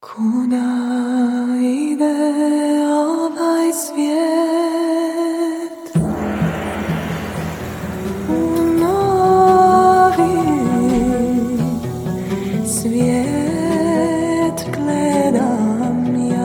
Kuna ideowy świat nowy świat gledam ja.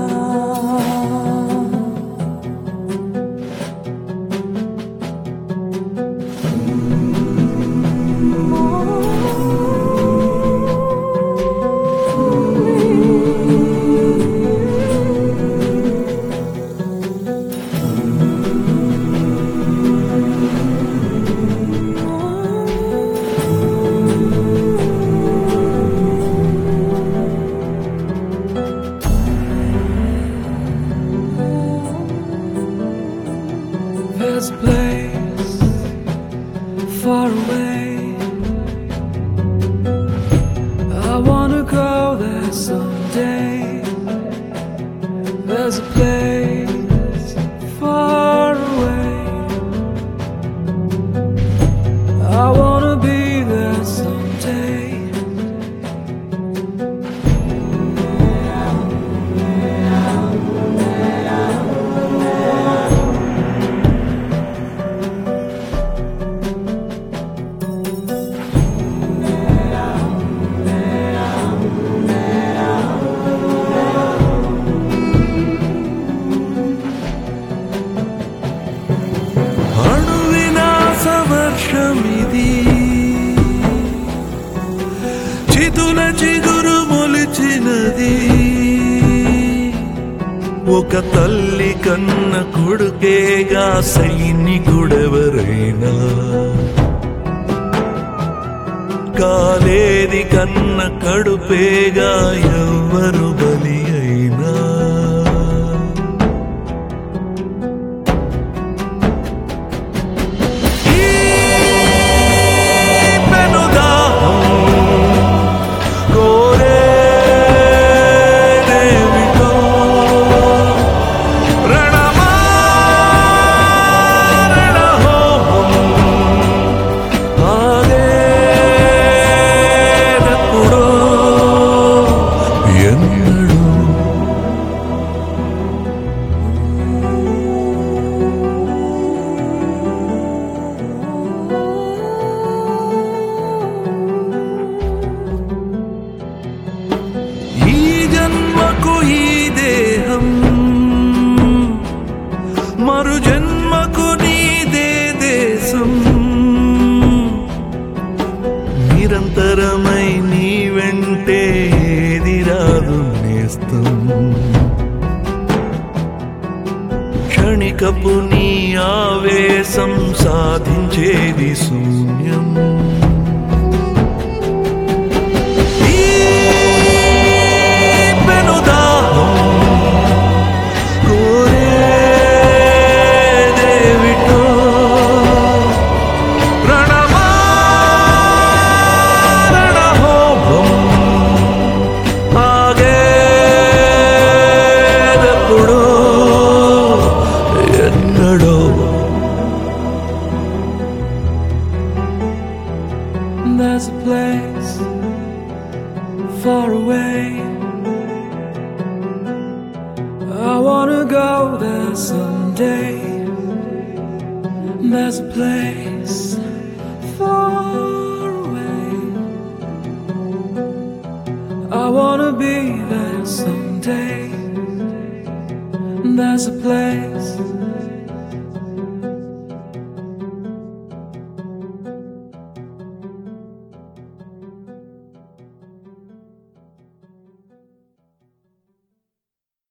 There's a place far away. I wanna go there someday. There's a place far away. I wanna be there someday. చితుల చిగురు మొలిచినది ఒక తల్లి కన్న కొడుకేగా సైనికుడెవరైనా కాలేది కన్న కడుపేగా ఎవ్వరు బలి అయినా మరు జన్మకు నీదే దేశం నిరంతరమై నీ వెంటే ఏది రాదు నేస్తం క్షణికపు నీ ఆవేశం సాధించేది శూన్యం There's a place far away. I wanna go there someday. There's a place far away. I wanna be there someday. There's a place